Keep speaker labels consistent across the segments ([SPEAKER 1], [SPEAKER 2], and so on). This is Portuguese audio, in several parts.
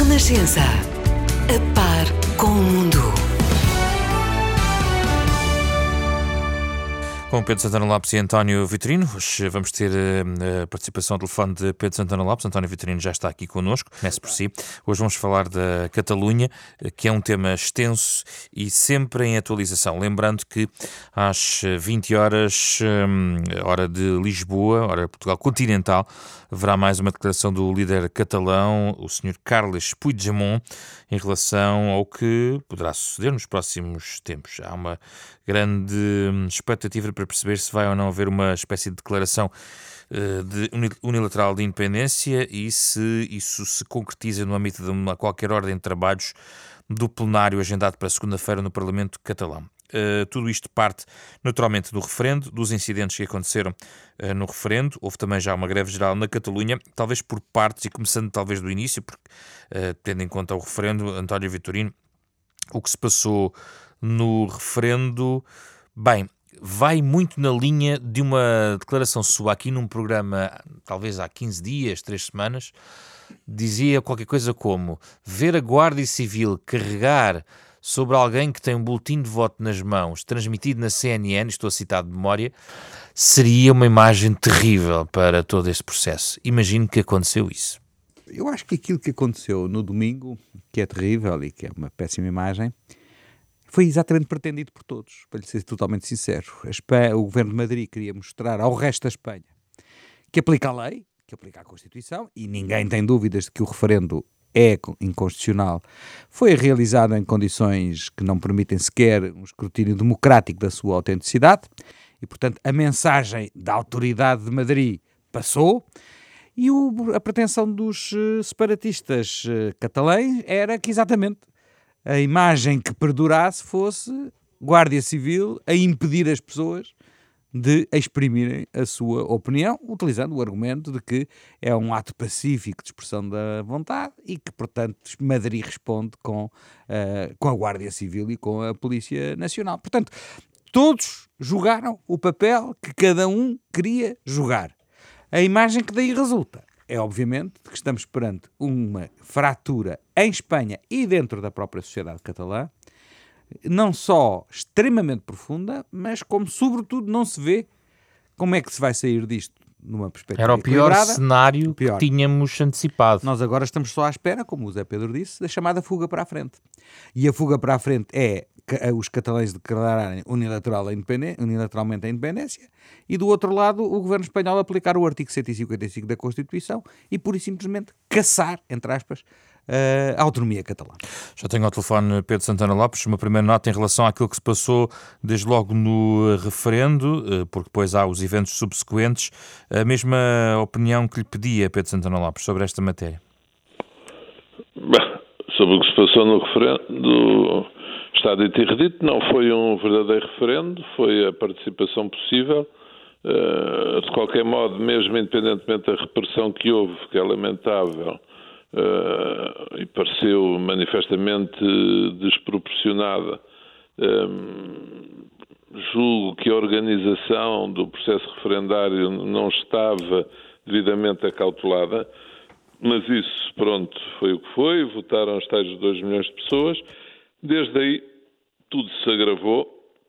[SPEAKER 1] Renascença. A par com o mundo.
[SPEAKER 2] Com Pedro Santana Lopes e António Vitorino. Hoje vamos ter a participação ao telefone de Pedro Santana Lopes. António Vitorino já está aqui connosco. Comece por si. Hoje vamos falar da Catalunha, que é um tema extenso e sempre em atualização. Lembrando que às 20 horas, hora de Lisboa, hora de Portugal continental, haverá mais uma declaração do líder catalão, o Sr. Carles Puigdemont, em relação ao que poderá suceder nos próximos tempos. Há uma grande expectativa para perceber se vai ou não haver uma espécie de declaração unilateral de independência e se isso se concretiza no âmbito de qualquer ordem de trabalhos do plenário agendado para segunda-feira no Parlamento catalão. Tudo isto parte naturalmente do referendo, dos incidentes que aconteceram no referendo. Houve também já uma greve geral na Catalunha, talvez por partes e começando talvez do início, porque tendo em conta o referendo, António Vitorino, o que se passou no referendo, bem, vai muito na linha de uma declaração sua aqui num programa, talvez há 15 dias, 3 semanas, dizia qualquer coisa como: ver a Guarda Civil carregar sobre alguém que tem um boletim de voto nas mãos, transmitido na CNN, estou a citar de memória, seria uma imagem terrível para todo este processo. Imagino que aconteceu isso.
[SPEAKER 3] Eu acho que aquilo que aconteceu no domingo, que é terrível e que é uma péssima imagem, foi exatamente pretendido por todos, para lhe ser totalmente sincero. O Governo de Madrid queria mostrar ao resto da Espanha que aplica a lei, que aplica a Constituição, e ninguém tem dúvidas de que o referendo é inconstitucional. Foi realizado em condições que não permitem sequer um escrutínio democrático da sua autenticidade, e, portanto, a mensagem da autoridade de Madrid passou, e a pretensão dos separatistas catalães era que exatamente a imagem que perdurasse fosse Guarda Civil a impedir as pessoas de exprimirem a sua opinião, utilizando o argumento de que é um ato pacífico de expressão da vontade e que, portanto, Madrid responde com a Guarda Civil e com a Polícia Nacional. Portanto, todos jogaram o papel que cada um queria jogar. A imagem que daí resulta é, obviamente, que estamos perante uma fratura em Espanha e dentro da própria sociedade catalã, não só extremamente profunda, mas como, sobretudo, não se vê como é que se vai sair disto numa perspectiva
[SPEAKER 2] Era o pior
[SPEAKER 3] equilibrada.
[SPEAKER 2] cenário que tínhamos antecipado.
[SPEAKER 3] Nós agora estamos só à espera, como o Zé Pedro disse, da chamada fuga para a frente. E a fuga para a frente é os catalães declararem unilateralmente a independência e, do outro lado, o governo espanhol aplicar o artigo 155 da Constituição e, pura e simplesmente, caçar, entre aspas, a autonomia catalã.
[SPEAKER 2] Já tenho ao telefone Pedro Santana Lopes. Uma primeira nota em relação àquilo que se passou desde logo no referendo, porque depois há os eventos subsequentes. A mesma opinião que lhe pedia, Pedro Santana Lopes, sobre esta matéria?
[SPEAKER 4] Sobre o que se passou no referendo, está dito e redito, não foi um verdadeiro referendo, foi a participação possível. De qualquer modo, mesmo independentemente da repressão que houve, que é lamentável, e pareceu manifestamente desproporcionada, julgo que a organização do processo referendário não estava devidamente acautelada, mas isso, pronto, foi o que foi, votaram os tais 2 milhões de pessoas. Desde aí, tudo se agravou.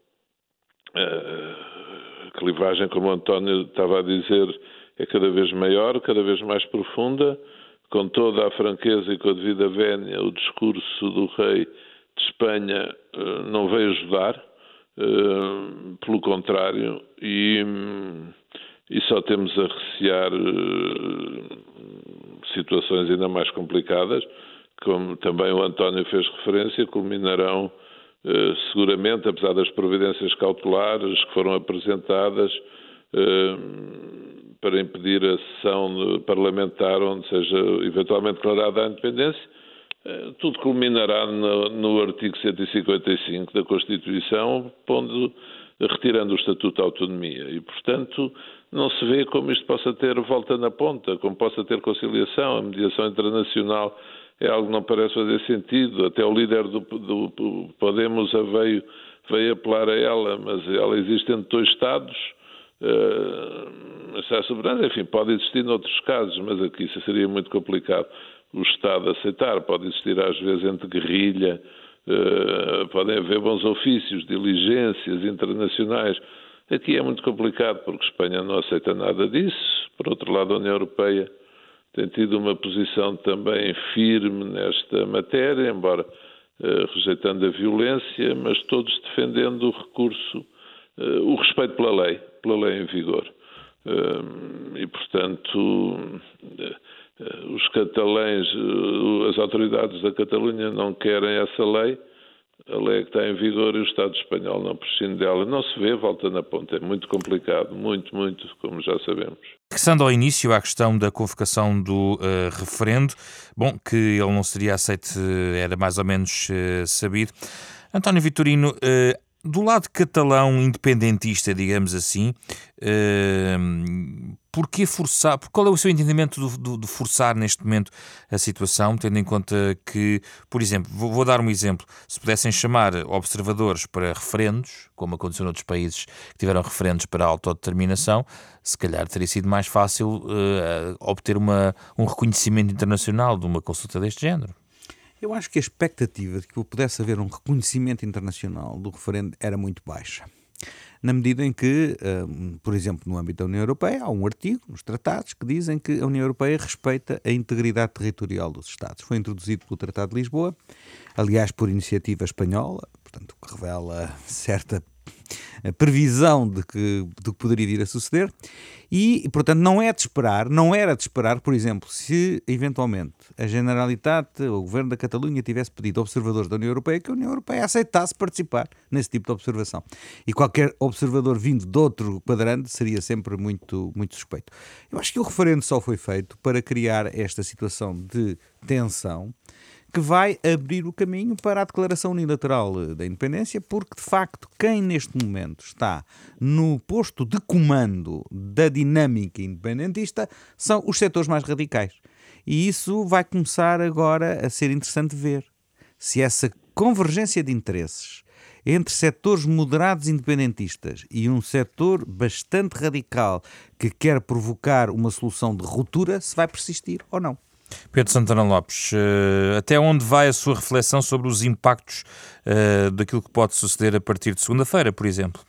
[SPEAKER 4] A clivagem, como o António estava a dizer, é cada vez maior, cada vez mais profunda. Com toda a franqueza e com a devida vénia, o discurso do rei de Espanha não veio ajudar, pelo contrário, e só temos a recear situações ainda mais complicadas, como também o António fez referência, culminarão seguramente, apesar das providências cautelares que foram apresentadas para impedir a sessão parlamentar onde seja eventualmente declarada a independência, tudo culminará no artigo 155 da Constituição, retirando o Estatuto de Autonomia. E, portanto, não se vê como isto possa ter volta na ponta, como possa ter conciliação. A mediação internacional é algo que não parece fazer sentido. Até o líder do Podemos veio apelar a ela, mas ela existe entre 2 Estados, a soberania, enfim, pode existir noutros casos, mas aqui isso seria muito complicado. o Estado aceitar. Pode existir às vezes entre guerrilha, podem haver bons ofícios, diligências internacionais. Aqui é muito complicado porque Espanha não aceita nada disso. Por outro lado, a União Europeia tem tido uma posição também firme nesta matéria, embora rejeitando a violência, mas todos defendendo o recurso, o respeito pela lei em vigor. E, portanto, os catalães, as autoridades da Catalunha não querem essa lei. A lei é que está em vigor e o Estado espanhol não prescinde dela. Não se vê, volta na ponta. É muito complicado, muito, como já sabemos.
[SPEAKER 2] Regressando ao início, à questão da convocação do referendo, bom, que ele não seria aceito era mais ou menos sabido. António Vitorino, do lado catalão independentista, digamos assim, porquê forçar? Qual é o seu entendimento de forçar neste momento a situação, tendo em conta que, por exemplo, vou dar um exemplo, se pudessem chamar observadores para referendos, como aconteceu noutros países que tiveram referendos para a autodeterminação, se calhar teria sido mais fácil obter um reconhecimento internacional de uma consulta deste género.
[SPEAKER 3] Eu acho que a expectativa de que pudesse haver um reconhecimento internacional do referendo era muito baixa. Na medida em que, por exemplo, no âmbito da União Europeia, há um artigo nos tratados que dizem que a União Europeia respeita a integridade territorial dos Estados. Foi introduzido pelo Tratado de Lisboa, aliás, por iniciativa espanhola, portanto, o que revela certa previsão de que poderia vir a suceder e, portanto, não era de esperar, por exemplo, se eventualmente a Generalitat, o Governo da Catalunha tivesse pedido observadores da União Europeia, que a União Europeia aceitasse participar nesse tipo de observação. E qualquer observador vindo de outro quadrante seria sempre muito, muito suspeito. Eu acho que o referendo só foi feito para criar esta situação de tensão que vai abrir o caminho para a declaração unilateral da independência, porque, de facto, quem neste momento está no posto de comando da dinâmica independentista são os setores mais radicais. E isso vai começar agora a ser interessante ver se essa convergência de interesses entre setores moderados independentistas e um setor bastante radical que quer provocar uma solução de ruptura, se vai persistir ou não.
[SPEAKER 2] Pedro Santana Lopes, até onde vai a sua reflexão sobre os impactos daquilo que pode suceder a partir de segunda-feira, por exemplo?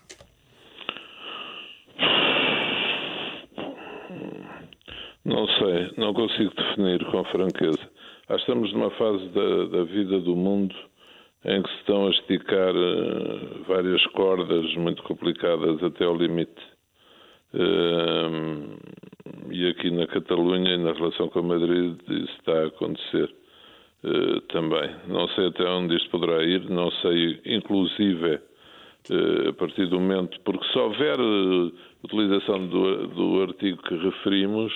[SPEAKER 4] Não sei, não consigo definir com franqueza. Estamos numa fase da vida do mundo em que se estão a esticar várias cordas muito complicadas até ao limite. E aqui na Catalunha e na relação com Madrid isso está a acontecer também. Não sei até onde isto poderá ir, não sei, inclusive, a partir do momento, porque se houver utilização do artigo que referimos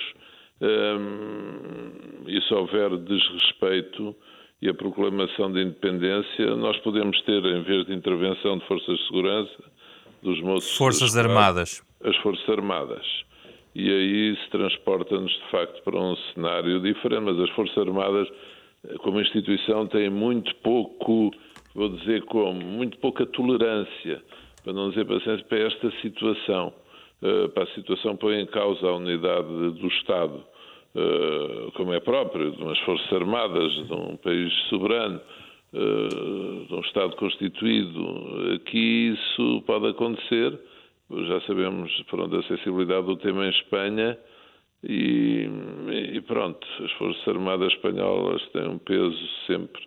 [SPEAKER 4] e se houver desrespeito e a proclamação de independência, nós podemos ter, em vez de intervenção de forças de segurança, dos moços...
[SPEAKER 2] Forças Armadas.
[SPEAKER 4] As Forças Armadas. E aí se transporta-nos, de facto, para um cenário diferente. Mas as Forças Armadas, como instituição, têm muito pouco, muito pouca tolerância, para não dizer paciência, para esta situação. Para a situação põe em causa a unidade do Estado, como é próprio de umas Forças Armadas, de um país soberano, de um Estado constituído. Aqui isso pode acontecer. Já sabemos, pronto, a sensibilidade do tema em Espanha e pronto, as Forças Armadas espanholas têm um peso sempre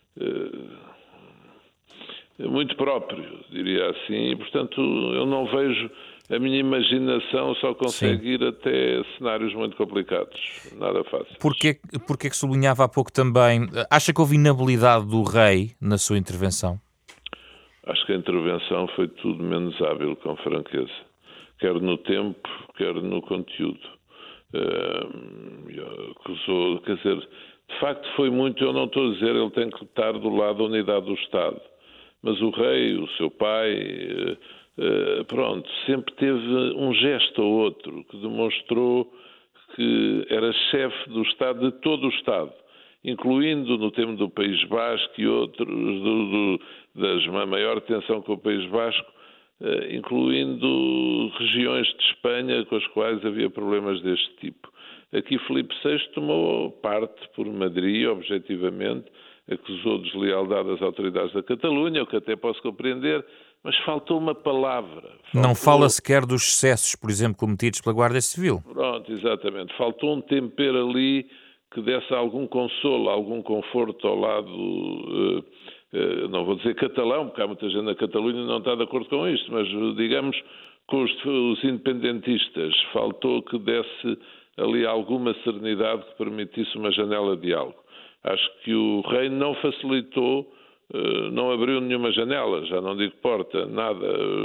[SPEAKER 4] muito próprio, diria assim, e portanto eu não vejo, a minha imaginação só consegue ir até cenários muito complicados, nada fácil.
[SPEAKER 2] Porquê que sublinhava há pouco também, acha que houve inabilidade do rei na sua intervenção?
[SPEAKER 4] Acho que a intervenção foi tudo menos hábil, com franqueza. Quer no tempo, quer no conteúdo. Quer dizer, de facto foi muito, eu não estou a dizer, ele tem que estar do lado da unidade do Estado. Mas o rei, o seu pai, pronto, sempre teve um gesto ou outro que demonstrou que era chefe do Estado, de todo o Estado, incluindo no tema do País Basco e outros, da maior tensão com o País Basco, incluindo regiões de Espanha com as quais havia problemas deste tipo. Aqui Filipe VI tomou parte por Madrid, objetivamente, acusou de deslealdade as autoridades da Catalunha, o que até posso compreender, mas faltou uma palavra.
[SPEAKER 2] Não fala sequer dos excessos, por exemplo, cometidos pela Guarda Civil.
[SPEAKER 4] Pronto, exatamente. Faltou um tempero ali que desse algum consolo, algum conforto ao lado, não vou dizer catalão, porque há muita gente na Catalunha que não está de acordo com isto, mas digamos com os independentistas. Faltou que desse ali alguma serenidade que permitisse uma janela de diálogo. Acho que o reino não facilitou, não abriu nenhuma janela, já não digo porta, nada.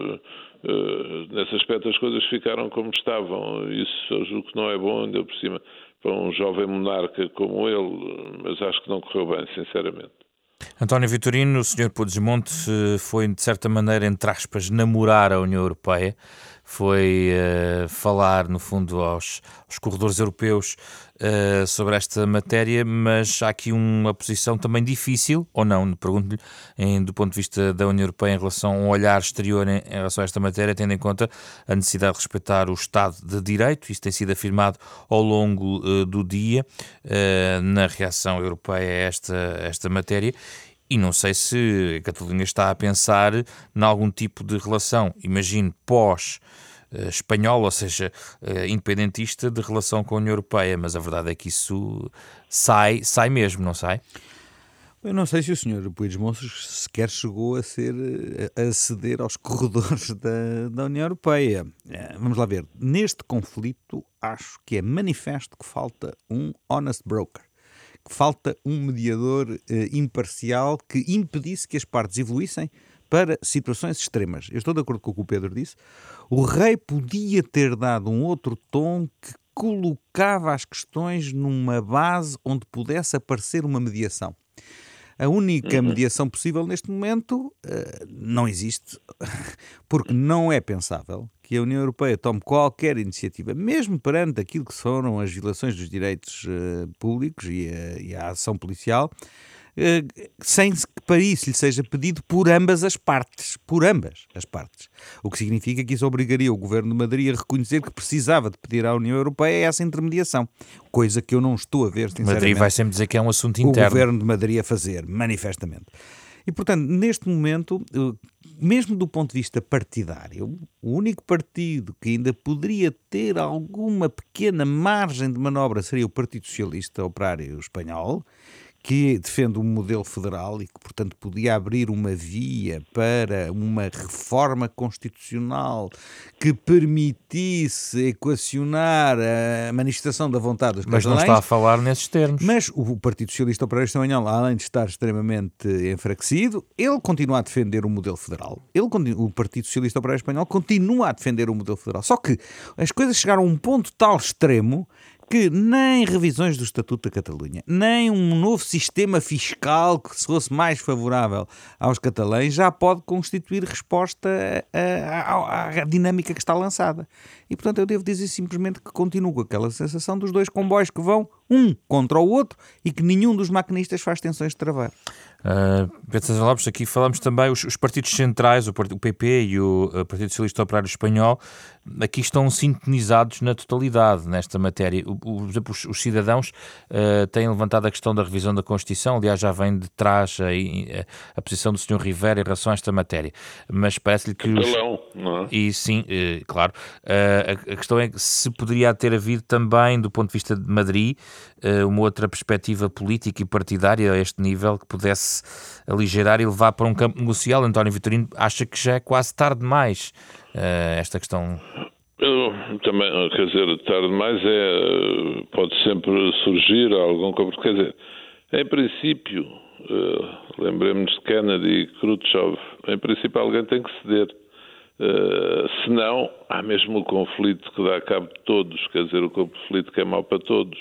[SPEAKER 4] Nesse aspecto as coisas ficaram como estavam. Isso eu julgo que não é bom, ainda por cima, para um jovem monarca como ele, mas acho que não correu bem, sinceramente.
[SPEAKER 2] António Vitorino, o Sr. Puigdemont foi, de certa maneira, entre aspas, namorar a União Europeia, foi falar, no fundo, aos corredores europeus sobre esta matéria, mas há aqui uma posição também difícil, ou não, pergunto-lhe, do ponto de vista da União Europeia em relação a um olhar exterior em relação a esta matéria, tendo em conta a necessidade de respeitar o Estado de Direito. Isso tem sido afirmado ao longo do dia na reação europeia a esta matéria. E não sei se a Catalunha está a pensar em algum tipo de relação, imagino, pós-espanhola, ou seja, independentista, de relação com a União Europeia, mas a verdade é que isso sai mesmo, não sai?
[SPEAKER 3] Eu não sei se o Sr. Puigdemont sequer chegou a ceder aos corredores da União Europeia. Vamos lá ver. Neste conflito, acho que é manifesto que falta um honest broker, que falta um mediador imparcial que impedisse que as partes evoluíssem para situações extremas. Eu estou de acordo com o que o Pedro disse. O rei podia ter dado um outro tom que colocava as questões numa base onde pudesse aparecer uma mediação. A única mediação possível neste momento não existe, porque não é pensável que a União Europeia tome qualquer iniciativa, mesmo perante aquilo que foram as violações dos direitos públicos e a ação policial, sem que para isso lhe seja pedido por ambas as partes. O que significa que isso obrigaria o Governo de Madrid a reconhecer que precisava de pedir à União Europeia essa intermediação, coisa que eu não estou a ver, sinceramente.
[SPEAKER 2] Madrid vai sempre dizer que é um assunto interno.
[SPEAKER 3] O Governo de Madrid a fazer, manifestamente. E, portanto, neste momento, mesmo do ponto de vista partidário, o único partido que ainda poderia ter alguma pequena margem de manobra seria o Partido Socialista Operário Espanhol, que defende um modelo federal e que, portanto, podia abrir uma via para uma reforma constitucional que permitisse equacionar a manifestação da vontade dos catalães.
[SPEAKER 2] Mas não está a falar nesses termos.
[SPEAKER 3] Mas o Partido Socialista Operário Espanhol, além de estar extremamente enfraquecido, ele continua a defender o modelo federal. O Partido Socialista Operário Espanhol continua a defender o modelo federal. Só que as coisas chegaram a um ponto tal extremo que nem revisões do Estatuto da Catalunha, nem um novo sistema fiscal que se fosse mais favorável aos catalães já pode constituir resposta à dinâmica que está lançada. E, portanto, eu devo dizer simplesmente que continuo com aquela sensação dos dois comboios que vão um contra o outro e que nenhum dos maquinistas faz tensões de travar.
[SPEAKER 2] Pedro César Lopes, aqui falamos também os partidos centrais, o PP e o Partido Socialista Operário Espanhol, aqui estão sintonizados na totalidade nesta matéria. Por exemplo, os cidadãos têm levantado a questão da revisão da Constituição, aliás já vem de trás a posição do Sr. Rivera em relação a esta matéria, mas parece-lhe que...
[SPEAKER 4] não é?
[SPEAKER 2] E sim, claro, a questão é que se poderia ter havido também, do ponto de vista de Madrid, uma outra perspectiva política e partidária a este nível que pudesse aligerar e levar para um campo negocial. António Vitorino acha que já é quase tarde demais esta questão?
[SPEAKER 4] Eu também, quer dizer, tarde demais pode sempre surgir algum... Quer dizer, em princípio, lembremos de Kennedy e Khrushchev, em princípio alguém tem que ceder. Senão, há mesmo o conflito que dá cabo de todos, quer dizer, o conflito que é mau para todos.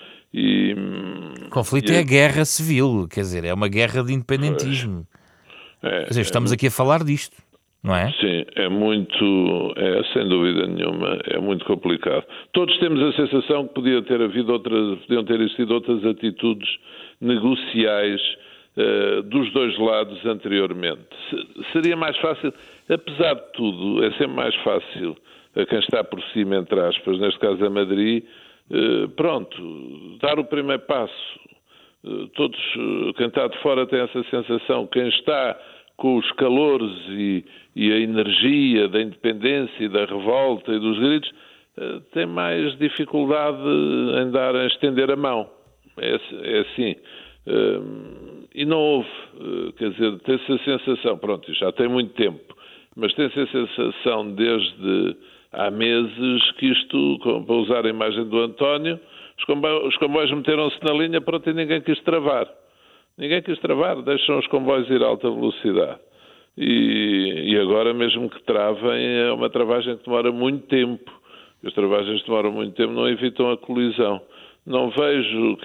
[SPEAKER 2] O conflito é a guerra civil, quer dizer, é uma guerra de independentismo. Quer dizer, estamos aqui a falar disto, não é?
[SPEAKER 4] Sim, sem dúvida nenhuma, é muito complicado. Todos temos a sensação que podiam ter existido outras atitudes negociais dos dois lados anteriormente. Seria mais fácil, apesar de tudo, é sempre mais fácil a quem está por cima, entre aspas, neste caso a Madrid, dar o primeiro passo. Todos, quem está de fora tem essa sensação, quem está com os calores e a energia da independência e da revolta e dos gritos, tem mais dificuldade em estender a mão. É assim. E não houve, quer dizer, tem-se a sensação, já tem muito tempo, mas tem-se a sensação desde há meses que isto, para usar a imagem do António, os comboios meteram-se na linha, e ninguém quis travar. Ninguém quis travar, deixam os comboios ir a alta velocidade. E agora, mesmo que travem, é uma travagem que demora muito tempo. As travagens que demoram muito tempo não evitam a colisão. Não vejo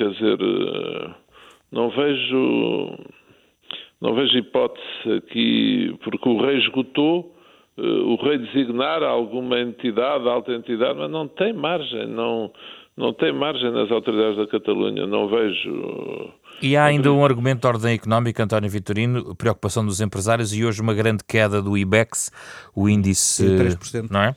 [SPEAKER 4] hipótese aqui, porque o rei esgotou, o rei designar alguma entidade, alta entidade, mas não tem margem, não tem margem nas autoridades da Catalunha, não vejo...
[SPEAKER 2] E há ainda um argumento de ordem económica, António Vitorino, preocupação dos empresários e hoje uma grande queda do IBEX, o índice,
[SPEAKER 3] 3%.
[SPEAKER 2] Não é?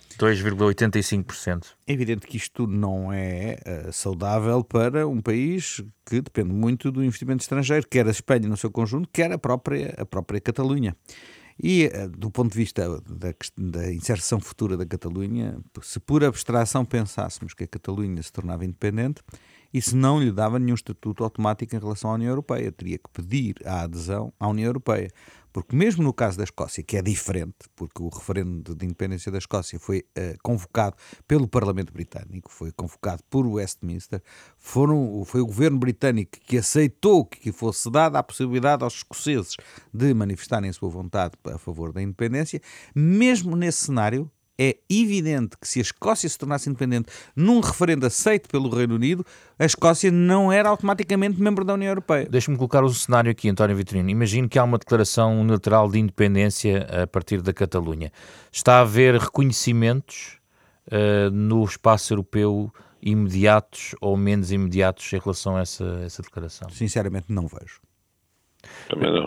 [SPEAKER 2] 2,85%.
[SPEAKER 3] É evidente que isto não é saudável para um país que depende muito do investimento estrangeiro, quer a Espanha no seu conjunto, quer a própria Catalunha. E, do ponto de vista da inserção futura da Catalunha, se por abstração pensássemos que a Catalunha se tornava independente, isso não lhe dava nenhum estatuto automático em relação à União Europeia. Teria que pedir a adesão à União Europeia. Porque mesmo no caso da Escócia, que é diferente, porque o referendo de independência da Escócia foi convocado pelo Parlamento Britânico, foi convocado por Westminster, foi o governo britânico que aceitou que fosse dada a possibilidade aos escoceses de manifestarem a sua vontade a favor da independência. Mesmo nesse cenário, é evidente que se a Escócia se tornasse independente num referendo aceito pelo Reino Unido, a Escócia não era automaticamente membro da União Europeia.
[SPEAKER 2] Deixa-me colocar um cenário aqui, António Vitorino. Imagino que há uma declaração unilateral de independência a partir da Catalunha. Está a haver reconhecimentos no espaço europeu imediatos ou menos imediatos em relação a essa declaração?
[SPEAKER 3] Sinceramente, não vejo.
[SPEAKER 4] Também não.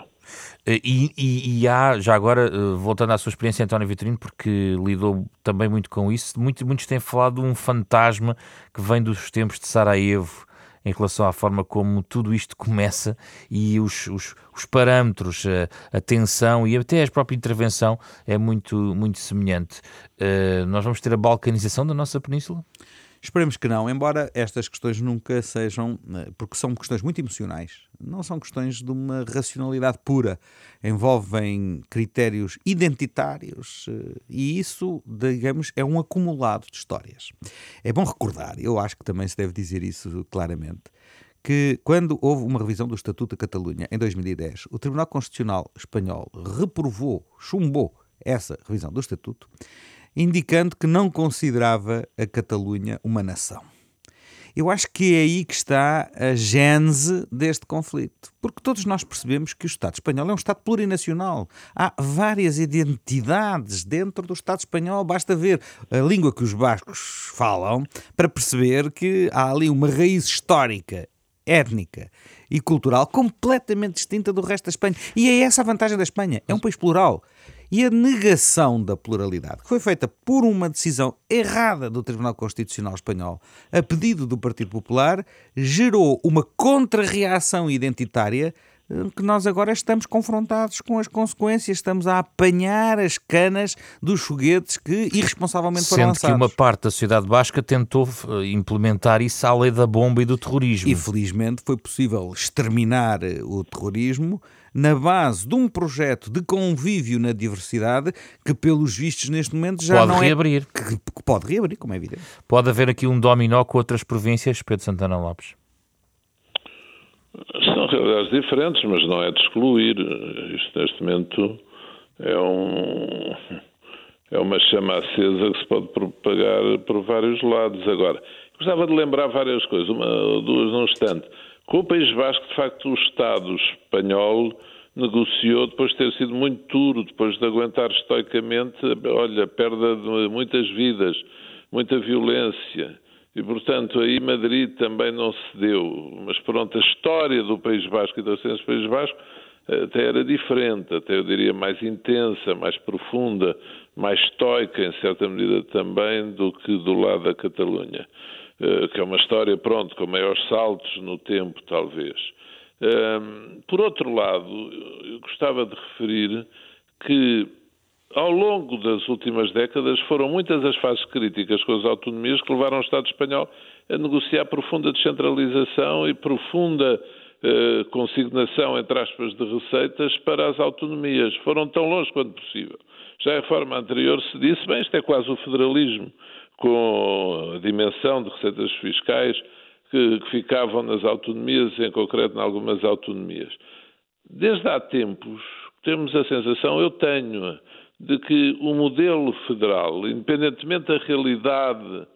[SPEAKER 2] E há, já agora, voltando à sua experiência, António Vitorino, porque lidou também muito com isso, muitos têm falado de um fantasma que vem dos tempos de Sarajevo em relação à forma como tudo isto começa e os parâmetros, a tensão e até a própria intervenção é muito semelhante. Nós vamos ter a balcanização da nossa península?
[SPEAKER 3] Esperemos que não, embora estas questões nunca sejam, porque são questões muito emocionais, não são questões de uma racionalidade pura, envolvem critérios identitários e isso, digamos, é um acumulado de histórias. É bom recordar, eu acho que também se deve dizer isso claramente, que quando houve uma revisão do Estatuto da Catalunha em 2010, o Tribunal Constitucional Espanhol chumbou essa revisão do Estatuto, indicando que não considerava a Catalunha uma nação. Eu acho que é aí que está a gênese deste conflito, porque todos nós percebemos que o Estado espanhol é um Estado plurinacional. Há várias identidades dentro do Estado espanhol, basta ver a língua que os bascos falam para perceber que há ali uma raiz histórica, étnica e cultural completamente distinta do resto da Espanha. E é essa a vantagem da Espanha, é um país plural. E a negação da pluralidade, que foi feita por uma decisão errada do Tribunal Constitucional Espanhol, a pedido do Partido Popular, gerou uma contra-reação identitária que nós agora estamos confrontados com as consequências, estamos a apanhar as canas dos foguetes que irresponsavelmente foram lançados.
[SPEAKER 2] Sendo que uma parte da sociedade basca tentou implementar isso à lei da bomba e do terrorismo.
[SPEAKER 3] E felizmente foi possível exterminar o terrorismo na base de um projeto de convívio na diversidade que, pelos vistos, neste momento já
[SPEAKER 2] pode
[SPEAKER 3] não
[SPEAKER 2] reabrir.
[SPEAKER 3] Que pode reabrir, como é evidente.
[SPEAKER 2] Pode haver aqui um dominó com outras províncias, Pedro Santana Lopes?
[SPEAKER 4] São realidades diferentes, mas não é de excluir. Isto, neste momento, é uma chama acesa que se pode propagar por vários lados. Agora, gostava de lembrar várias coisas, uma ou duas num instante. Com o País Basco, de facto, o Estado espanhol negociou, depois de ter sido muito duro, depois de aguentar estoicamente, a perda de muitas vidas, muita violência. E, portanto, aí Madrid também não cedeu. Mas, pronto, a história do País Basco e da ascensão do País Basco até era diferente, até eu diria mais intensa, mais profunda, mais estoica, em certa medida também, do que do lado da Catalunha. Que é uma história, pronto, com maiores saltos no tempo, talvez. Por outro lado, eu gostava de referir que, ao longo das últimas décadas, foram muitas as fases críticas com as autonomias que levaram o Estado espanhol a negociar profunda descentralização e profunda consignação, entre aspas, de receitas para as autonomias. Foram tão longe quanto possível. Já em reforma anterior se disse, bem, isto é quase o federalismo, com a dimensão de receitas fiscais que ficavam nas autonomias, em concreto em algumas autonomias. Desde há tempos temos a sensação, eu tenho, de que o modelo federal, independentemente da realidade,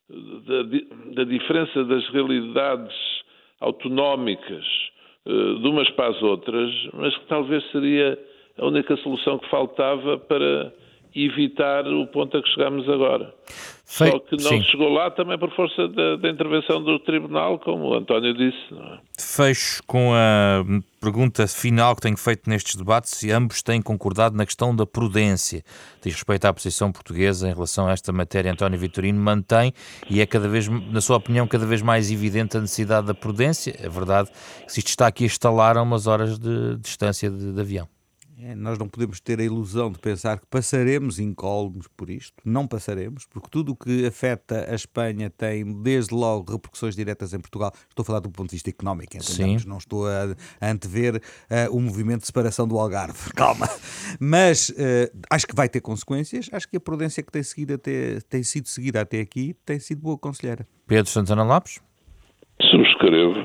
[SPEAKER 4] da diferença das realidades autonómicas de umas para as outras, mas que talvez seria a única solução que faltava para evitar o ponto a que chegamos agora. Só que não chegou lá também por força da intervenção do Tribunal, como o António disse. Não é?
[SPEAKER 2] Fecho com a pergunta final que tenho feito nestes debates, se ambos têm concordado na questão da prudência. Diz respeito à posição portuguesa em relação a esta matéria. António Vitorino mantém, e é cada vez, na sua opinião, cada vez mais evidente a necessidade da prudência. É verdade que se isto está aqui a estalar a umas horas de distância de avião.
[SPEAKER 3] Nós não podemos ter a ilusão de pensar que passaremos incólumes por isto. Não passaremos, porque tudo o que afeta a Espanha tem, desde logo, repercussões diretas em Portugal. Estou a falar do ponto de vista económico, entendemos? Não estou a antever o movimento de separação do Algarve. Calma! Mas acho que vai ter consequências. Acho que a prudência que tem sido seguida até aqui tem sido boa conselheira.
[SPEAKER 2] Pedro Santana Lopes?
[SPEAKER 4] Subscrevo.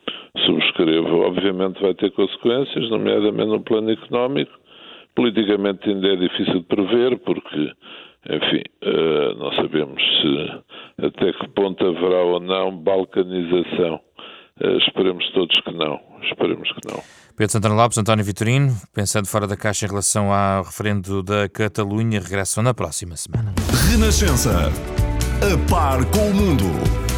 [SPEAKER 4] Obviamente vai ter consequências, nomeadamente no plano económico. Politicamente ainda é difícil de prever, porque, enfim, não sabemos até que ponto haverá ou não balcanização. Esperemos todos que não.
[SPEAKER 2] Pedro Santana Lopes, António Vitorino, pensando fora da caixa em relação ao referendo da Catalunha, regressam na próxima semana.
[SPEAKER 5] Renascença. A par com o mundo.